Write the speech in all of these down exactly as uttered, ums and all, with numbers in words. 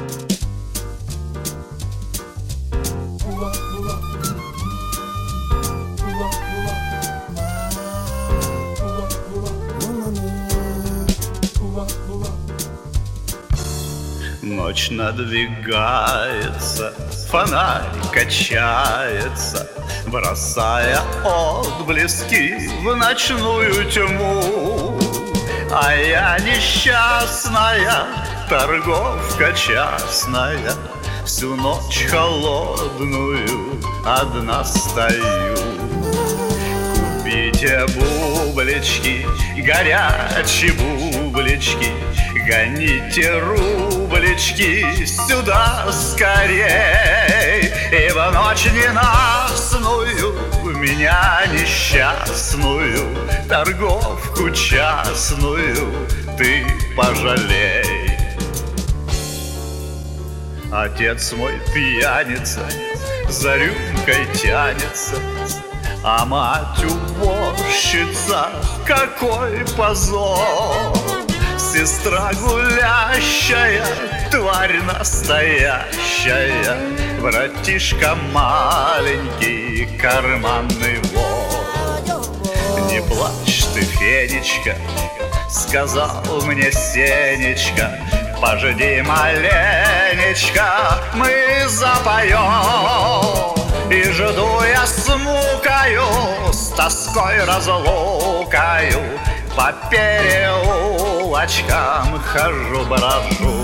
Ночь надвигается, фонарь качается, бросая отблески в ночную тьму. А я несчастная, торговка частная, всю ночь холодную одна стою. Купите бублички, горячие бублички, гоните рублички сюда скорей. Ибо ночь ненастную, меня несчастную, торговку частную ты пожалей. Отец мой пьяница, за рюмкой тянется, а мать уборщица, какой позор! Сестра гулящая, тварь настоящая, братишка маленький, карманный вор. Не плачь ты, Фенечка, сказал мне Сенечка, пожди маленечко, мы запоем. И жду я с мукою, с тоской разлукою, по переулочкам хожу, брожу.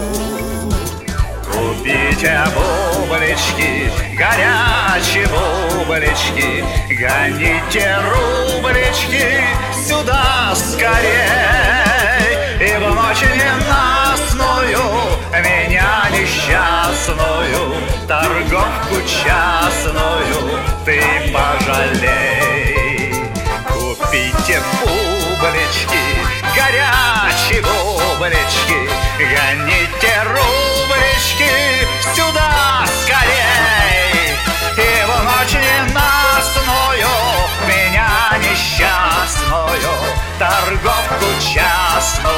Купите бублички, горячие бублички, гоните рублички сюда скорей. Ибо ночь ненастную, меня несчастную, торговку частную ты пожалей. Купите бублички, горячие бублички, гоните рублички сюда скорей. Ибо ночь ненастную, меня несчастную, торговку частную